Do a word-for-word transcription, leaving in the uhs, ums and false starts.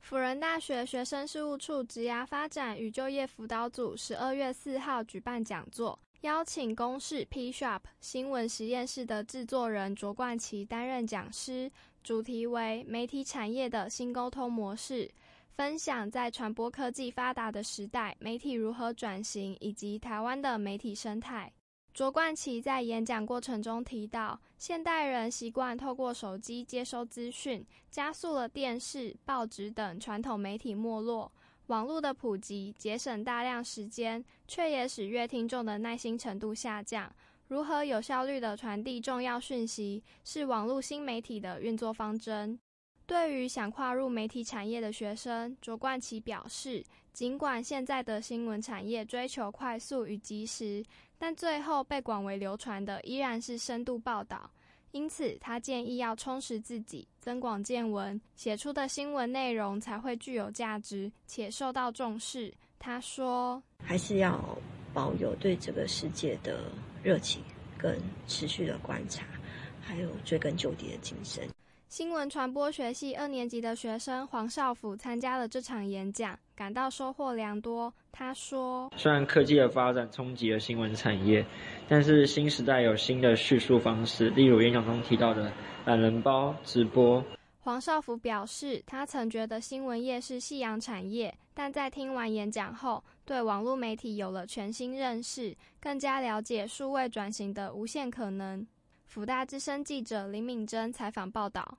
辅仁大学学生事务处职涯发展与就业辅导组十二月四号举办讲座，邀请公视 P Shop 新闻实验室的制作人卓冠琪担任讲师，主题为媒体产业的新沟通模式，分享在传播科技发达的时代，媒体如何转型，以及台湾的媒体生态。卓冠琪在演讲过程中提到，现代人习惯透过手机接收资讯，加速了电视、报纸等传统媒体没落。网络的普及节省大量时间，却也使阅听众的耐心程度下降。如何有效率地传递重要讯息，是网络新媒体的运作方针。对于想跨入媒体产业的学生，卓冠琪表示，尽管现在的新闻产业追求快速与及时，但最后被广为流传的依然是深度报道。因此，他建议要充实自己，增广见闻，写出的新闻内容才会具有价值，且受到重视。他说， 还是要保有对这个世界的热情跟持续的观察，还有追根究底的精神。 新闻传播学系二年级的学生黄少甫参加了这场演讲，感到收获良多。他说， 虽然科技的发展冲击了新闻产业，但是新时代有新的叙述方式，例如演讲中提到的懒人包、直播。 黄少甫表示，他曾觉得新闻业是夕阳产业，但在听完演讲后，对网络媒体有了全新认识，更加了解数位转型的无限可能。辅大之声记者林敏珍采访报道。